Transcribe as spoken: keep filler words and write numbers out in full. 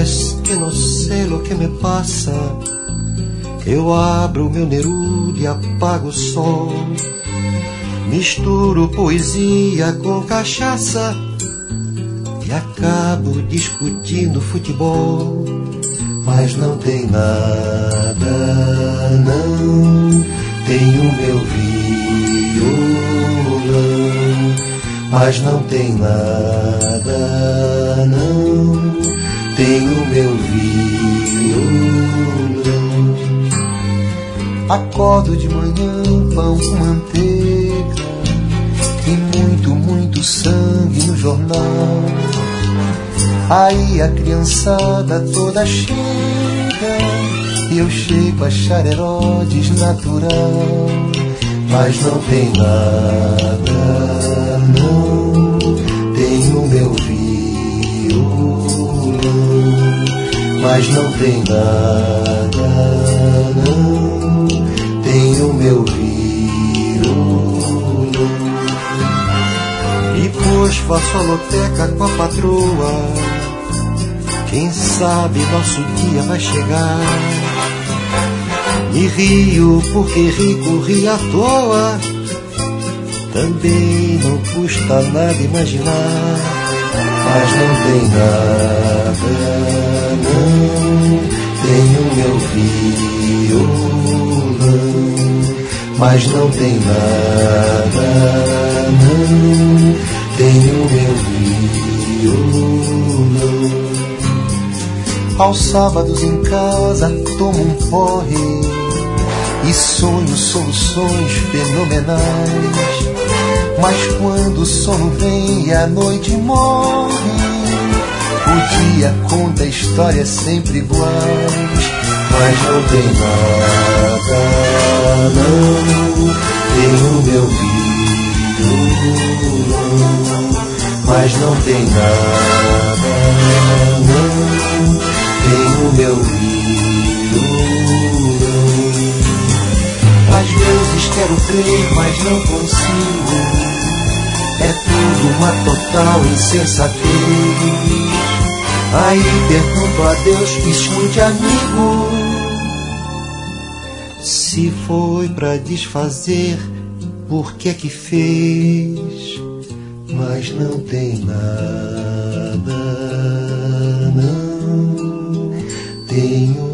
es que no sé lo que me pasa. Eu abro meu Neruda e apago o sol. Misturo poesia com cachaça e acabo discutindo futebol. Mas não tem nada, não. Tenho meu violão. Mas não tem nada, não. Tenho meu violão. Acordo de manhã, pão com manteiga e muito, muito sangue no jornal. Aí a criançada toda chega e eu chego a achar Herodes natural. Mas não tem nada, não. Tenho meu violão. Mas não tem nada, não. Tenho meu violão. E pois faço a loteca com a patroa. Quem sabe nosso dia vai chegar. Me rio porque rico ri à toa. Também não custa nada imaginar. Mas não tem nada, não. Tenho meu violão. Mas não tem nada, não. Tenho meu violão. Aos sábados em casa tomo um porre e sonho soluções fenomenais. Mas quando o sono vem e a noite morre, o dia conta histórias sempre iguais. Mas não tem nada, não. Tenho meu violão. Mas não tem nada, não. Tenho meu violão. Às vezes quero crer, mas não consigo. É tudo uma total insensatez. Aí pergunto a Deus, escute amigo, se foi pra desfazer, por que que fez? Mas não tem nada, não. Tenho